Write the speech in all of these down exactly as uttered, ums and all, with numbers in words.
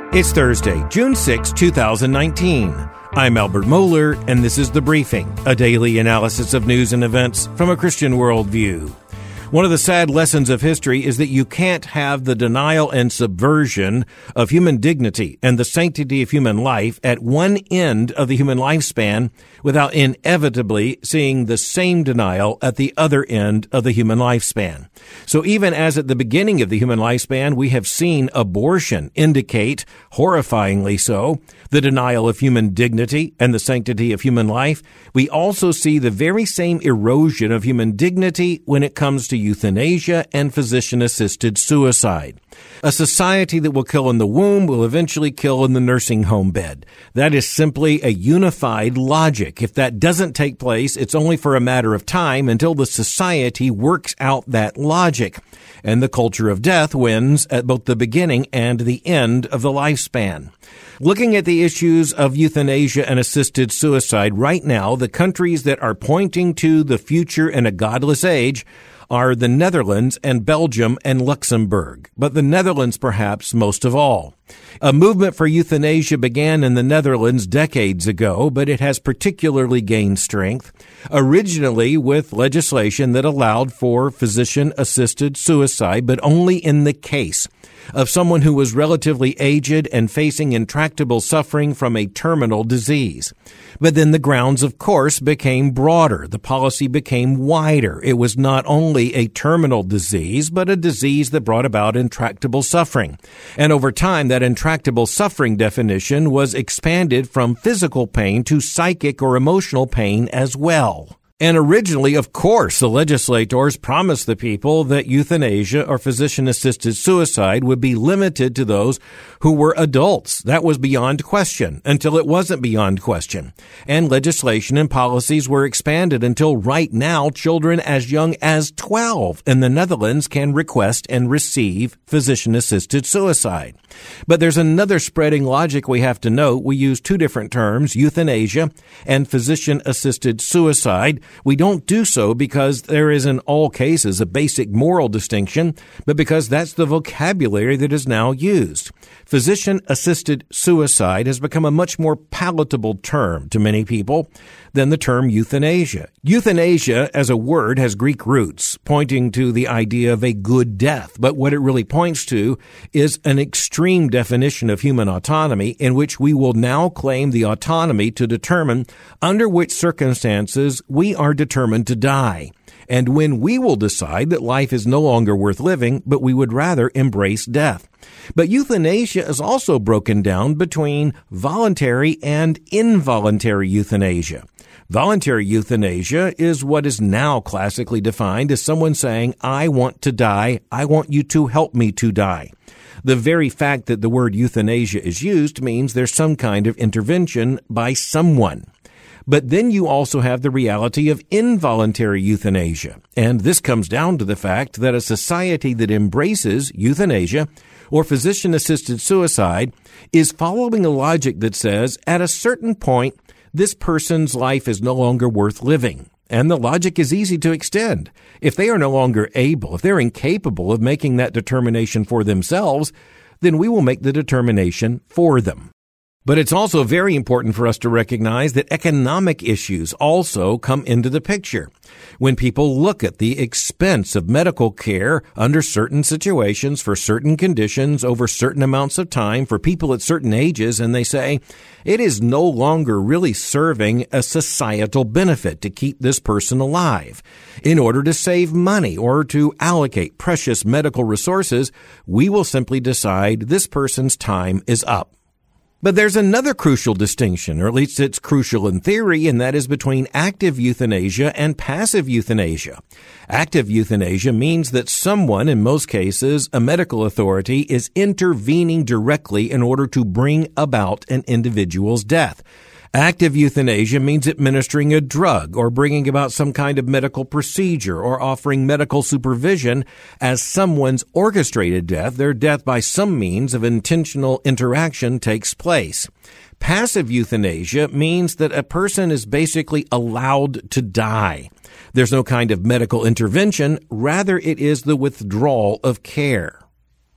It's Thursday, June sixth, twenty nineteen. I'm Albert Mohler, and this is The Briefing, a daily analysis of news and events from a Christian worldview. One of the sad lessons of history is that you can't have the denial and subversion of human dignity and the sanctity of human life at one end of the human lifespan without inevitably seeing the same denial at the other end of the human lifespan. So even as at the beginning of the human lifespan, we have seen abortion indicate, horrifyingly so, the denial of human dignity and the sanctity of human life, we also see the very same erosion of human dignity when it comes to euthanasia and physician-assisted suicide. A society that will kill in the womb will eventually kill in the nursing home bed. That is simply a unified logic. If that doesn't take place, it's only for a matter of time until the society works out that logic. And the culture of death wins at both the beginning and the end of the lifespan. Looking at the issues of euthanasia and assisted suicide right now, the countries that are pointing to the future in a godless age are the Netherlands and Belgium and Luxembourg, but the Netherlands perhaps most of all. A movement for euthanasia began in the Netherlands decades ago, but it has particularly gained strength, originally with legislation that allowed for physician-assisted suicide, but only in the case of someone who was relatively aged and facing intractable suffering from a terminal disease. But then the grounds, of course, became broader. The policy became wider. It was not only a terminal disease, but a disease that brought about intractable suffering. And over time, that intractable suffering definition was expanded from physical pain to psychic or emotional pain as well. And originally, of course, the legislators promised the people that euthanasia or physician-assisted suicide would be limited to those who were adults. That was beyond question until it wasn't beyond question. And legislation and policies were expanded until right now children as young as twelve in the Netherlands can request and receive physician-assisted suicide. But there's another spreading logic we have to note. We use two different terms, euthanasia and physician-assisted suicide. We don't do so because there is in all cases a basic moral distinction, but because that's the vocabulary that is now used. Physician-assisted suicide has become a much more palatable term to many people than the term euthanasia. Euthanasia as a word has Greek roots, pointing to the idea of a good death, but what it really points to is an extreme definition of human autonomy in which we will now claim the autonomy to determine under which circumstances we are determined to die, and when we will decide that life is no longer worth living, but we would rather embrace death. But euthanasia is also broken down between voluntary and involuntary euthanasia. Voluntary euthanasia is what is now classically defined as someone saying, I want to die, I want you to help me to die. The very fact that the word euthanasia is used means there's some kind of intervention by someone. But then you also have the reality of involuntary euthanasia. And this comes down to the fact that a society that embraces euthanasia or physician-assisted suicide is following a logic that says at a certain point, this person's life is no longer worth living. And the logic is easy to extend. If they are no longer able, if they're incapable of making that determination for themselves, then we will make the determination for them. But it's also very important for us to recognize that economic issues also come into the picture. When people look at the expense of medical care under certain situations for certain conditions over certain amounts of time for people at certain ages, and they say it is no longer really serving a societal benefit to keep this person alive. In order to save money or to allocate precious medical resources, we will simply decide this person's time is up. But there's another crucial distinction, or at least it's crucial in theory, and that is between active euthanasia and passive euthanasia. Active euthanasia means that someone, in most cases, a medical authority, is intervening directly in order to bring about an individual's death. Active euthanasia means administering a drug or bringing about some kind of medical procedure or offering medical supervision as someone's orchestrated death, their death by some means of intentional interaction takes place. Passive euthanasia means that a person is basically allowed to die. There's no kind of medical intervention, rather it is the withdrawal of care.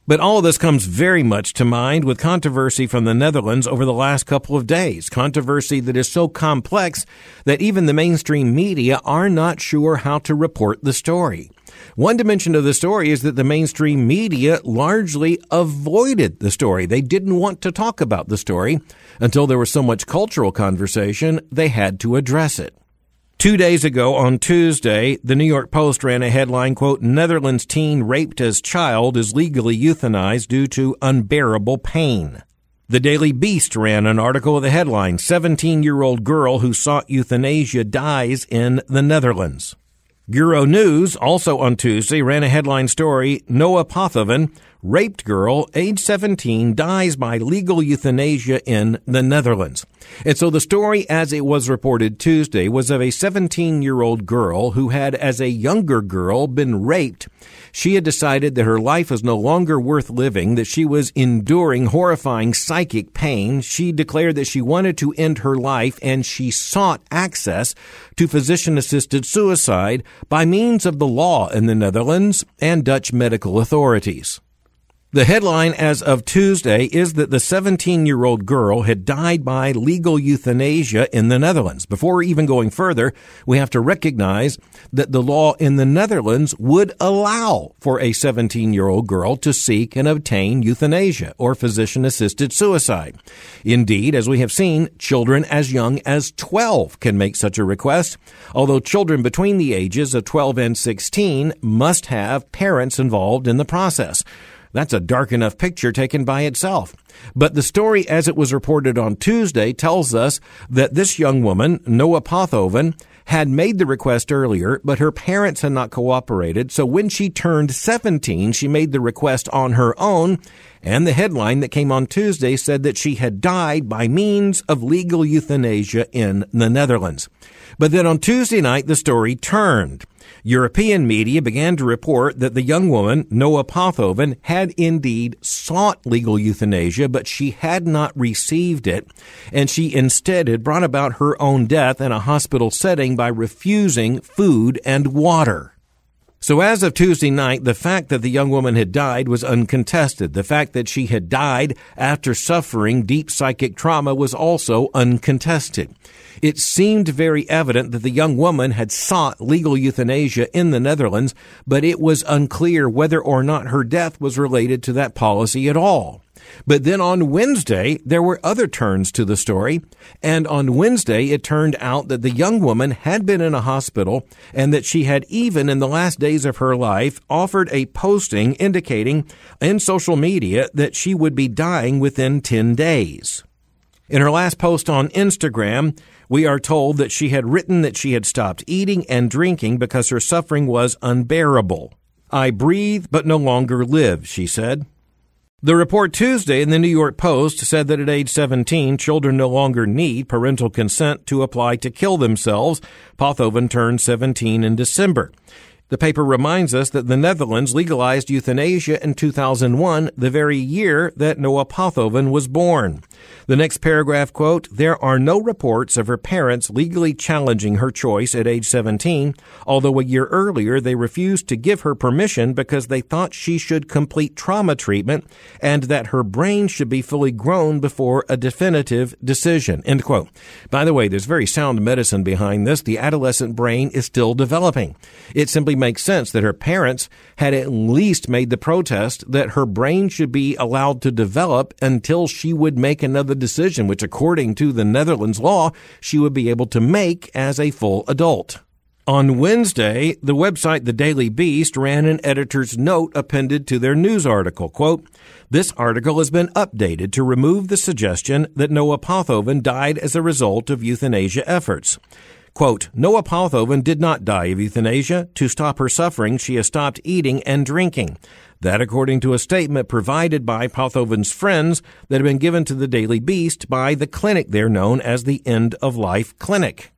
But all of this comes very much to mind with controversy from the Netherlands over the last couple of days, controversy that is so complex that even the mainstream media are not sure how to report the story. One dimension of the story is that the mainstream media largely avoided the story. They didn't want to talk about the story until there was so much cultural conversation, they had to address it. Two days ago, on Tuesday, the New York Post ran a headline, quote, Netherlands teen raped as child is legally euthanized due to unbearable pain. The Daily Beast ran an article with the headline, seventeen-year-old girl who sought euthanasia dies in the Netherlands. Euro News, also on Tuesday, ran a headline story, Noah Pothoven, raped girl, age seventeen, dies by legal euthanasia in the Netherlands. And so the story, as it was reported Tuesday, was of a seventeen-year-old girl who had, as a younger girl, been raped. She had decided that her life was no longer worth living, that she was enduring horrifying psychic pain. She declared that she wanted to end her life, and she sought access to physician-assisted suicide by means of the law in the Netherlands and Dutch medical authorities. The headline as of Tuesday is that the seventeen-year-old girl had died by legal euthanasia in the Netherlands. Before even going further, we have to recognize that the law in the Netherlands would allow for a seventeen-year-old girl to seek and obtain euthanasia or physician-assisted suicide. Indeed, as we have seen, children as young as twelve can make such a request, although children between the ages of twelve and sixteen must have parents involved in the process. That's a dark enough picture taken by itself. But the story as it was reported on Tuesday tells us that this young woman, Noah Pothoven, had made the request earlier, but her parents had not cooperated. So when she turned seventeen, she made the request on her own. And the headline that came on Tuesday said that she had died by means of legal euthanasia in the Netherlands. But then on Tuesday night, the story turned. European media began to report that the young woman, Noah Pothoven, had indeed sought legal euthanasia, but she had not received it, and she instead had brought about her own death in a hospital setting by refusing food and water. So as of Tuesday night, the fact that the young woman had died was uncontested. The fact that she had died after suffering deep psychic trauma was also uncontested. It seemed very evident that the young woman had sought legal euthanasia in the Netherlands, but it was unclear whether or not her death was related to that policy at all. But then on Wednesday, there were other turns to the story. And on Wednesday, it turned out that the young woman had been in a hospital and that she had even in the last days of her life offered a posting indicating in social media that she would be dying within ten days. In her last post on Instagram, we are told that she had written that she had stopped eating and drinking because her suffering was unbearable. I breathe but no longer live, she said. The report Tuesday in the New York Post said that at age seventeen, children no longer need parental consent to apply to kill themselves. Pothoven turned seventeen in December. The paper reminds us that the Netherlands legalized euthanasia in two thousand one, the very year that Noah Pothoven was born. The next paragraph, quote, there are no reports of her parents legally challenging her choice at age seventeen, although a year earlier they refused to give her permission because they thought she should complete trauma treatment and that her brain should be fully grown before a definitive decision, end quote. By the way, there's very sound medicine behind this. The adolescent brain is still developing. It simply makes sense that her parents had at least made the protest that her brain should be allowed to develop until she would make another decision, which according to the Netherlands law, she would be able to make as a full adult. On Wednesday, the website The Daily Beast ran an editor's note appended to their news article. Quote, this article has been updated to remove the suggestion that Noah Pothoven died as a result of euthanasia efforts. Quote, Noah Pothoven did not die of euthanasia. To stop her suffering, she has stopped eating and drinking. That according to a statement provided by Pothoven's friends that had been given to the Daily Beast by the clinic there known as the End of Life Clinic.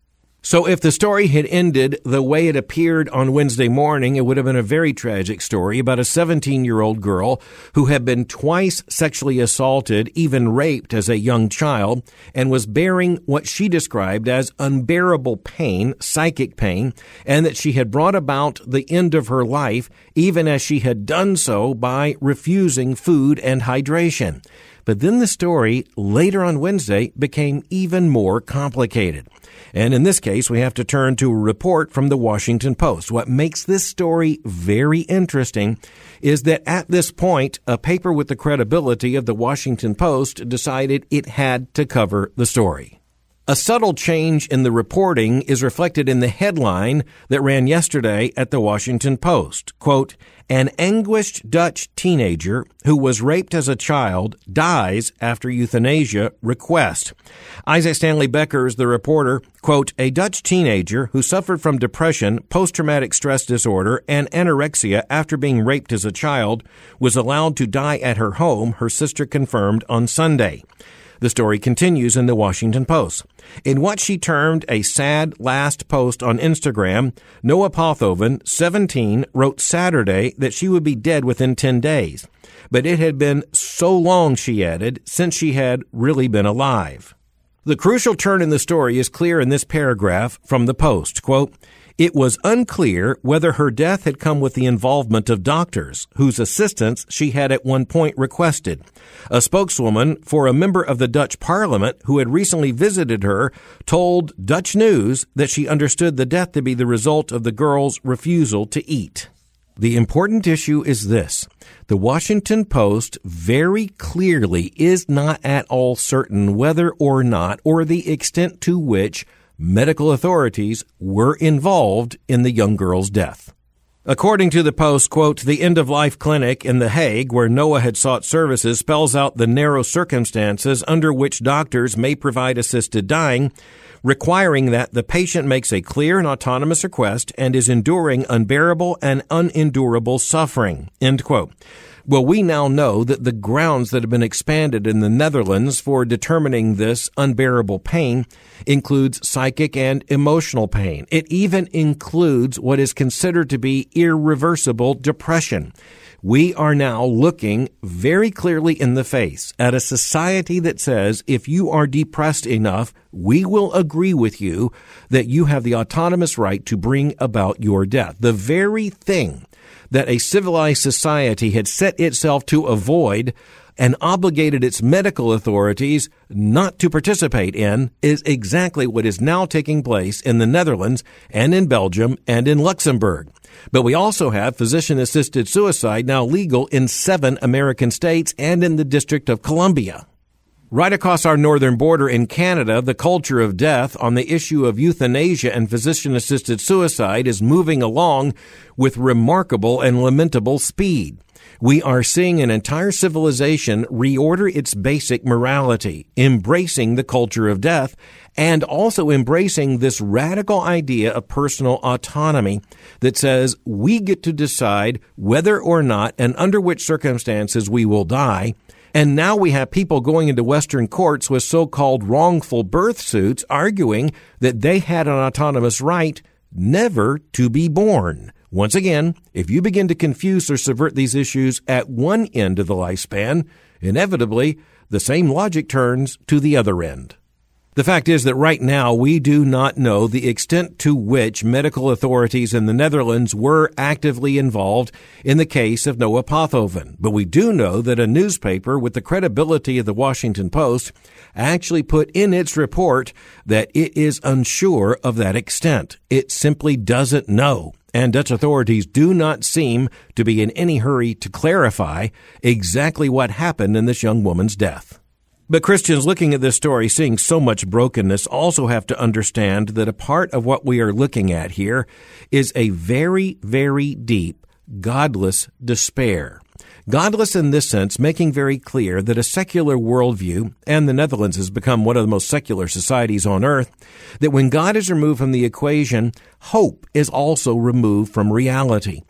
So if the story had ended the way it appeared on Wednesday morning, it would have been a very tragic story about a seventeen-year-old girl who had been twice sexually assaulted, even raped as a young child, and was bearing what she described as unbearable pain, psychic pain, and that she had brought about the end of her life, even as she had done so by refusing food and hydration. But then the story later on Wednesday became even more complicated. And in this case, we have to turn to a report from the Washington Post. What makes this story very interesting is that at this point, a paper with the credibility of the Washington Post decided it had to cover the story. A subtle change in the reporting is reflected in the headline that ran yesterday at the Washington Post. Quote, an anguished Dutch teenager who was raped as a child dies after euthanasia request. Isaac Stanley Beckers, the reporter, quote, a Dutch teenager who suffered from depression, post-traumatic stress disorder, and anorexia after being raped as a child was allowed to die at her home, her sister confirmed on Sunday. The story continues in the Washington Post. In what she termed a sad last post on Instagram, Noah Pothoven, seventeen, wrote Saturday that she would be dead within ten days. But it had been so long, she added, since she had really been alive. The crucial turn in the story is clear in this paragraph from the Post. Quote, it was unclear whether her death had come with the involvement of doctors, whose assistance she had at one point requested. A spokeswoman for a member of the Dutch parliament who had recently visited her told Dutch News that she understood the death to be the result of the girl's refusal to eat. The important issue is this. The Washington Post very clearly is not at all certain whether or not, or the extent to which, medical authorities were involved in the young girl's death. According to the Post, quote, the end-of-life clinic in The Hague, where Noah had sought services, spells out the narrow circumstances under which doctors may provide assisted dying, requiring that the patient makes a clear and autonomous request and is enduring unbearable and unendurable suffering, end quote. Well, we now know that the grounds that have been expanded in the Netherlands for determining this unbearable pain includes psychic and emotional pain. It even includes what is considered to be irreversible depression. We are now looking very clearly in the face at a society that says if you are depressed enough, we will agree with you that you have the autonomous right to bring about your death. The very thing that a civilized society had set itself to avoid and obligated its medical authorities not to participate in is exactly what is now taking place in the Netherlands and in Belgium and in Luxembourg. But we also have physician-assisted suicide now legal in seven American states and in the District of Columbia. Right across our northern border in Canada, the culture of death on the issue of euthanasia and physician-assisted suicide is moving along with remarkable and lamentable speed. We are seeing an entire civilization reorder its basic morality, embracing the culture of death, and also embracing this radical idea of personal autonomy that says we get to decide whether or not and under which circumstances we will die. And now we have people going into Western courts with so-called wrongful birth suits arguing that they had an autonomous right never to be born. Once again, if you begin to confuse or subvert these issues at one end of the lifespan, inevitably the same logic turns to the other end. The fact is that right now we do not know the extent to which medical authorities in the Netherlands were actively involved in the case of Noah Pothoven. But we do know that a newspaper with the credibility of the Washington Post actually put in its report that it is unsure of that extent. It simply doesn't know. And Dutch authorities do not seem to be in any hurry to clarify exactly what happened in this young woman's death. But Christians looking at this story, seeing so much brokenness, also have to understand that a part of what we are looking at here is a very, very deep, godless despair. Godless in this sense, making very clear that a secular worldview, and the Netherlands has become one of the most secular societies on earth, that when God is removed from the equation, hope is also removed from reality.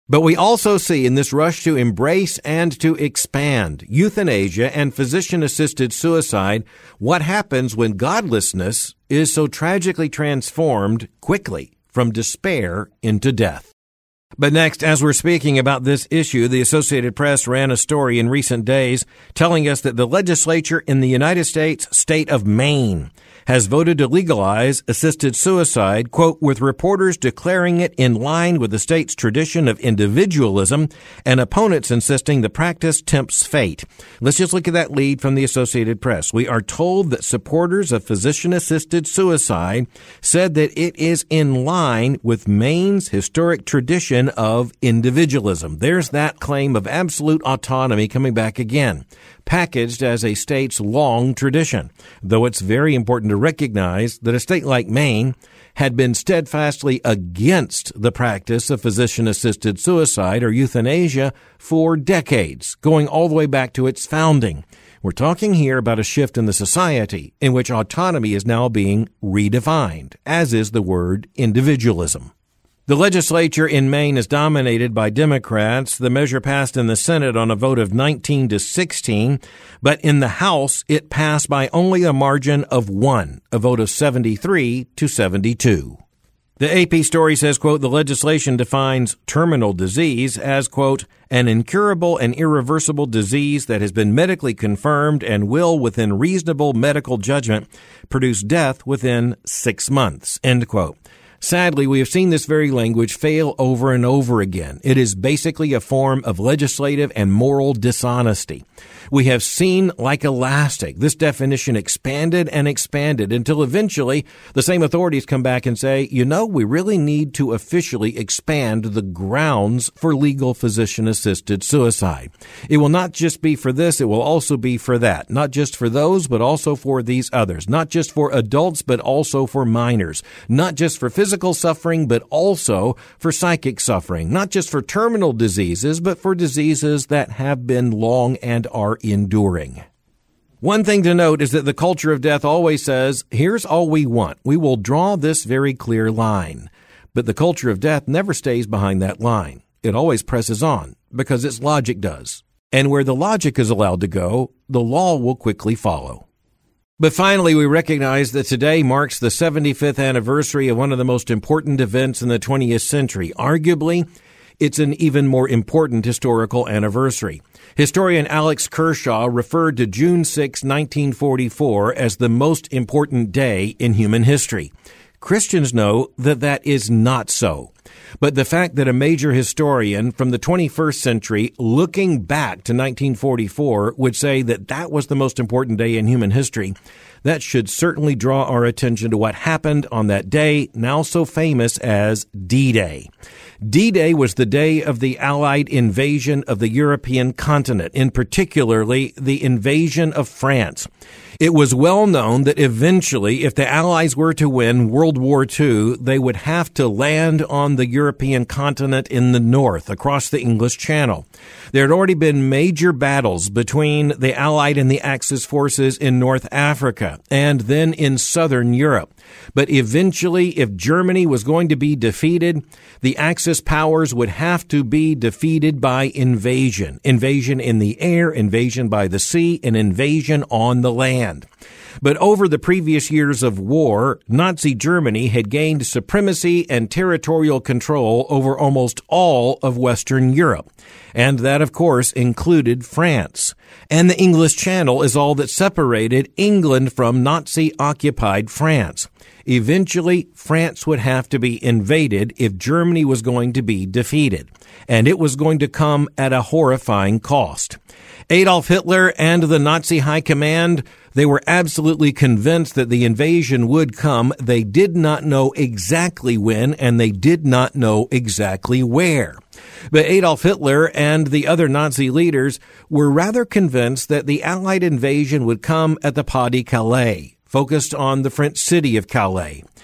But we also see in this rush to embrace and to expand euthanasia and physician-assisted suicide what happens when godlessness is so tragically transformed quickly from despair into death. But next, as we're speaking about this issue, the Associated Press ran a story in recent days telling us that the legislature in the United States state of Maine has voted to legalize assisted suicide, quote, with reporters declaring it in line with the state's tradition of individualism and opponents insisting the practice tempts fate. Let's just look at that lead from the Associated Press. We are told that supporters of physician-assisted suicide said that it is in line with Maine's historic tradition of individualism. There's that claim of absolute autonomy coming back again, packaged as a state's long tradition, though it's very important to recognize that a state like Maine had been steadfastly against the practice of physician-assisted suicide or euthanasia for decades, going all the way back to its founding. We're talking here about a shift in the society in which autonomy is now being redefined, as is the word individualism. The legislature in Maine is dominated by Democrats. The measure passed in the Senate on a vote of nineteen to sixteen, but in the House, it passed by only a margin of one, a vote of seventy-three to seventy-two. The A P story says, quote, the legislation defines terminal disease as, quote, an incurable and irreversible disease that has been medically confirmed and will, within reasonable medical judgment, produce death within six months, end quote. Sadly, we have seen this very language fail over and over again. It is basically a form of legislative and moral dishonesty. We have seen, like elastic, this definition expanded and expanded until eventually the same authorities come back and say, you know, we really need to officially expand the grounds for legal physician-assisted suicide. It will not just be for this, it will also be for that. Not just for those, but also for these others. Not just for adults, but also for minors. Not just for physical suffering, but also for psychic suffering. Not just for terminal diseases, but for diseases that have been long and are enduring. One thing to note is that the culture of death always says, here's all we want. We will draw this very clear line. But the culture of death never stays behind that line. It always presses on because its logic does. And where the logic is allowed to go, the law will quickly follow. But finally, we recognize that today marks the seventy-fifth anniversary of one of the most important events in the twentieth century. Arguably, it's an even more important historical anniversary. Historian Alex Kershaw referred to June sixth, nineteen forty-four as the most important day in human history. Christians know that that is not so. But the fact that a major historian from the twenty-first century, looking back to nineteen forty-four, would say that that was the most important day in human history, that should certainly draw our attention to what happened on that day, now so famous as D-Day. D-Day was the day of the Allied invasion of the European continent, in particularly the invasion of France. It was well known that eventually, if the Allies were to win World War Two, they would have to land on the European continent in the north, across the English Channel. There had already been major battles between the Allied and the Axis forces in North Africa, and then in southern Europe. But eventually, if Germany was going to be defeated, the Axis powers would have to be defeated by invasion. Invasion in the air, invasion by the sea, and invasion on the land. But over the previous years of war, Nazi Germany had gained supremacy and territorial control over almost all of Western Europe. And that, of course, included France. And the English Channel is all that separated England from Nazi-occupied France. Eventually, France would have to be invaded if Germany was going to be defeated. And it was going to come at a horrifying cost. Adolf Hitler and the Nazi High Command, they were absolutely convinced that the invasion would come. They did not know exactly when, and they did not know exactly where. But Adolf Hitler and the other Nazi leaders were rather convinced that the Allied invasion would come at the Pas de Calais, focused on the French city of Calais.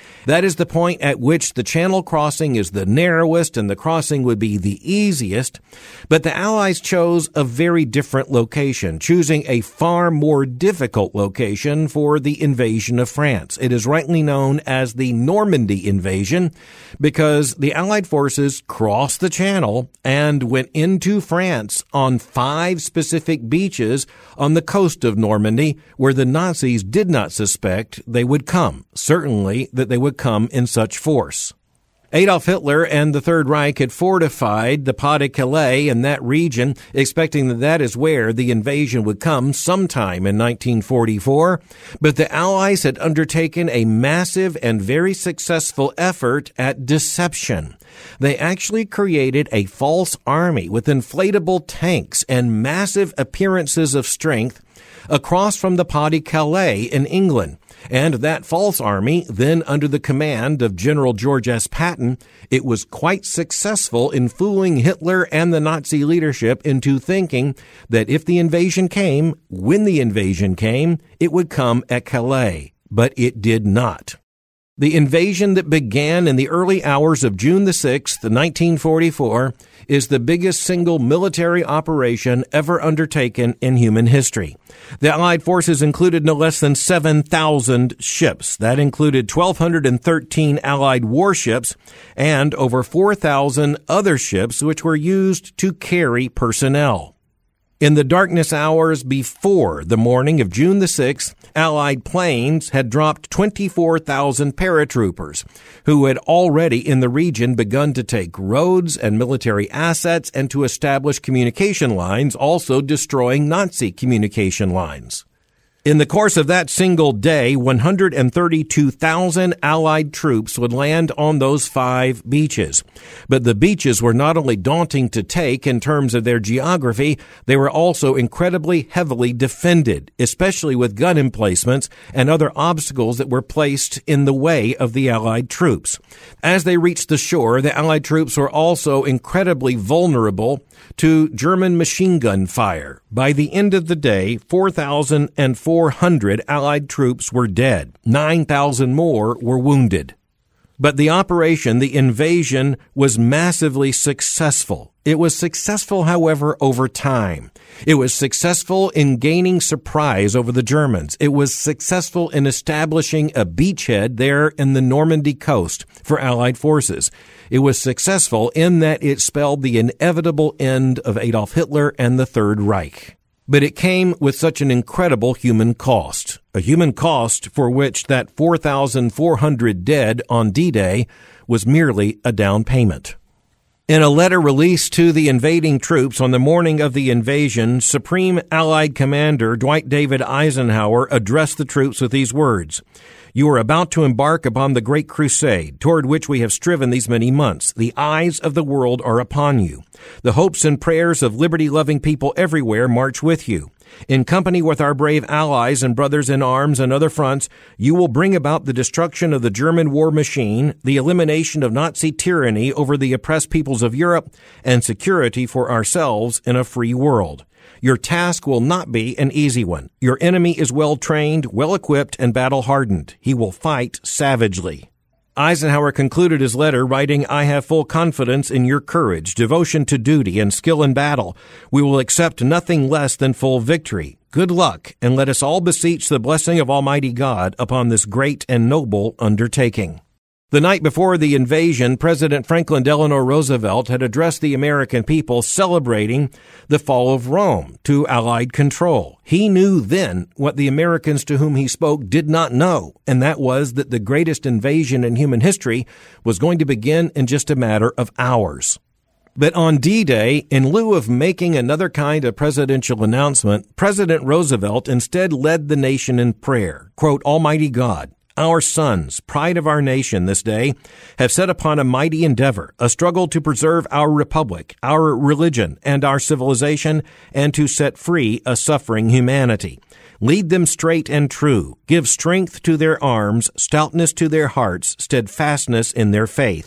That is the point at which the channel crossing is the narrowest and the crossing would be the easiest. But the Allies chose a very different location, choosing a far more difficult location for the invasion of France. It is rightly known as the Normandy invasion because the Allied forces crossed the channel and went into France on five specific beaches on the coast of Normandy where the Nazis did not suspect they would come, certainly that they would come in such force. Adolf Hitler and the Third Reich had fortified the Pas-de-Calais in that region, expecting that that is where the invasion would come sometime in nineteen forty-four. But the Allies had undertaken a massive and very successful effort at deception. They actually created a false army with inflatable tanks and massive appearances of strength across from the Pas-de-Calais in England. And that false army, then under the command of General George S. Patton, it was quite successful in fooling Hitler and the Nazi leadership into thinking that if the invasion came, when the invasion came, it would come at Calais. But it did not. The invasion that began in the early hours of June the sixth, nineteen forty-four, is the biggest single military operation ever undertaken in human history. The Allied forces included no less than seven thousand ships. That included one thousand two hundred thirteen Allied warships and over four thousand other ships which were used to carry personnel. In the darkness hours before the morning of June the sixth, Allied planes had dropped twenty-four thousand paratroopers who had already in the region begun to take roads and military assets and to establish communication lines, also destroying Nazi communication lines. In the course of that single day, one hundred thirty-two thousand Allied troops would land on those five beaches. But the beaches were not only daunting to take in terms of their geography, they were also incredibly heavily defended, especially with gun emplacements and other obstacles that were placed in the way of the Allied troops. As they reached the shore, the Allied troops were also incredibly vulnerable to German machine gun fire. By the end of the day, four thousand four hundred Allied troops were dead. nine thousand more were wounded. But the operation, the invasion, was massively successful. It was successful, however, over time. It was successful in gaining surprise over the Germans. It was successful in establishing a beachhead there in the Normandy coast for Allied forces. It was successful in that it spelled the inevitable end of Adolf Hitler and the Third Reich. But it came with such an incredible human cost, a human cost for which that four thousand four hundred dead on D-Day was merely a down payment. In a letter released to the invading troops on the morning of the invasion, Supreme Allied Commander Dwight David Eisenhower addressed the troops with these words: "You are about to embark upon the great crusade toward which we have striven these many months. The eyes of the world are upon you. The hopes and prayers of liberty-loving people everywhere march with you. In company with our brave allies and brothers in arms and other fronts, you will bring about the destruction of the German war machine, the elimination of Nazi tyranny over the oppressed peoples of Europe, and security for ourselves in a free world. Your task will not be an easy one. Your enemy is well-trained, well-equipped, and battle-hardened. He will fight savagely." Eisenhower concluded his letter writing, "I have full confidence in your courage, devotion to duty, and skill in battle. We will accept nothing less than full victory. Good luck, and let us all beseech the blessing of Almighty God upon this great and noble undertaking." The night before the invasion, President Franklin Delano Roosevelt had addressed the American people celebrating the fall of Rome to Allied control. He knew then what the Americans to whom he spoke did not know, and that was that the greatest invasion in human history was going to begin in just a matter of hours. But on D-Day, in lieu of making another kind of presidential announcement, President Roosevelt instead led the nation in prayer. Quote, "Almighty God, our sons, pride of our nation this day, have set upon a mighty endeavor, a struggle to preserve our republic, our religion, and our civilization, and to set free a suffering humanity. Lead them straight and true. Give strength to their arms, stoutness to their hearts, steadfastness in their faith.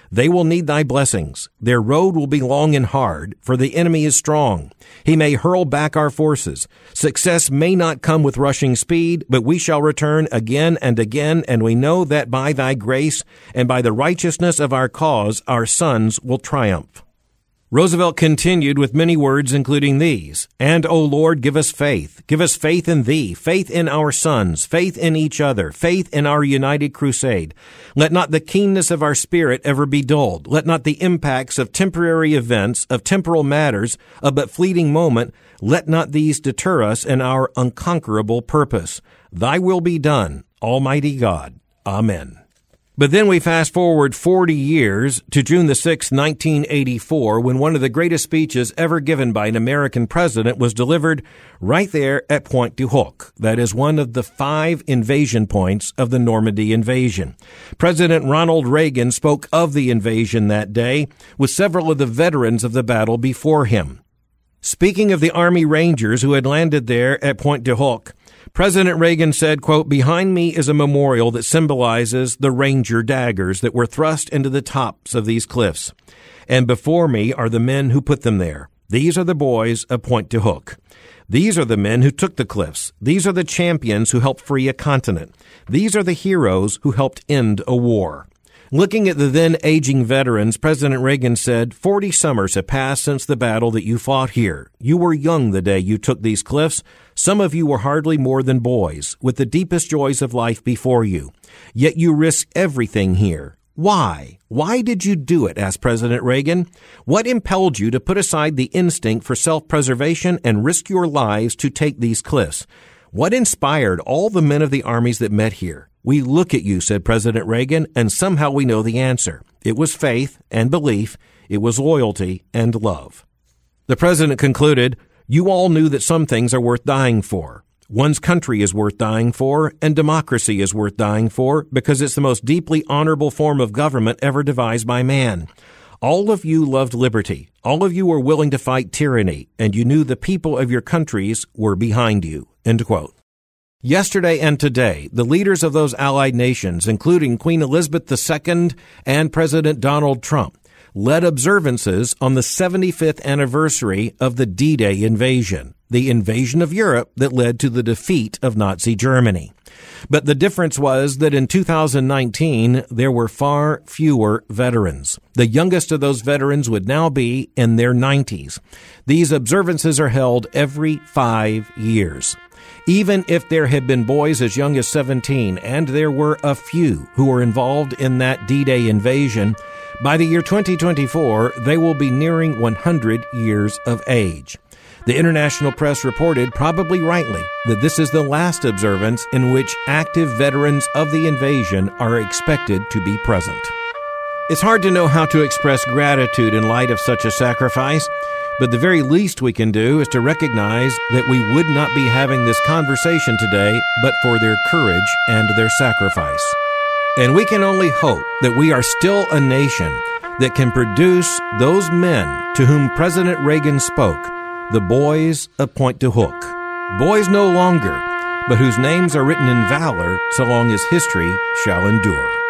They will need thy blessings. Their road will be long and hard, for the enemy is strong. He may hurl back our forces. Success may not come with rushing speed, but we shall return again and again, and we know that by thy grace and by the righteousness of our cause, our sons will triumph. Roosevelt continued with many words, including these, "And, O Lord, give us faith. Give us faith in thee, faith in our sons, faith in each other, faith in our united crusade. Let not the keenness of our spirit ever be dulled. Let not the impacts of temporary events, of temporal matters, of but fleeting moment, let not these deter us in our unconquerable purpose. Thy will be done, Almighty God. Amen." But then we fast forward forty years to June the sixth, nineteen eighty-four, when one of the greatest speeches ever given by an American president was delivered right there at Pointe du Hoc. That is one of the five invasion points of the Normandy invasion. President Ronald Reagan spoke of the invasion that day with several of the veterans of the battle before him. Speaking of the Army Rangers who had landed there at Pointe du Hoc, President Reagan said, quote, "Behind me is a memorial that symbolizes the Ranger daggers that were thrust into the tops of these cliffs. And before me are the men who put them there. These are the boys of Pointe du Hoc. These are the men who took the cliffs. These are the champions who helped free a continent. These are the heroes who helped end a war." Looking at the then aging veterans, President Reagan said, Forty summers have passed since the battle that you fought here. You were young the day you took these cliffs. Some of you were hardly more than boys, with the deepest joys of life before you. Yet you risked everything here. Why? Why did you do it? Asked President Reagan. What impelled you to put aside the instinct for self-preservation and risk your lives to take these cliffs? What inspired all the men of the armies that met here? We look at you, said President Reagan, and somehow we know the answer. It was faith and belief. It was loyalty and love. The president concluded, you all knew that some things are worth dying for. One's country is worth dying for, and democracy is worth dying for, because it's the most deeply honorable form of government ever devised by man. All of you loved liberty. All of you were willing to fight tyranny, and you knew the people of your countries were behind you. End quote. Yesterday and today, the leaders of those allied nations, including Queen Elizabeth the Second and President Donald Trump, led observances on the seventy-fifth anniversary of the D-Day invasion, the invasion of Europe that led to the defeat of Nazi Germany. But the difference was that in two thousand nineteen, there were far fewer veterans. The youngest of those veterans would now be in their nineties. These observances are held every five years. Even if there had been boys as young as seventeen, and there were a few who were involved in that D-Day invasion, by the year twenty twenty-four, they will be nearing one hundred years of age. The international press reported, probably rightly, that this is the last observance in which active veterans of the invasion are expected to be present. It's hard to know how to express gratitude in light of such a sacrifice, but the very least we can do is to recognize that we would not be having this conversation today but for their courage and their sacrifice. And we can only hope that we are still a nation that can produce those men to whom President Reagan spoke, the boys of Pointe du Hoc. Boys no longer, but whose names are written in valor so long as history shall endure.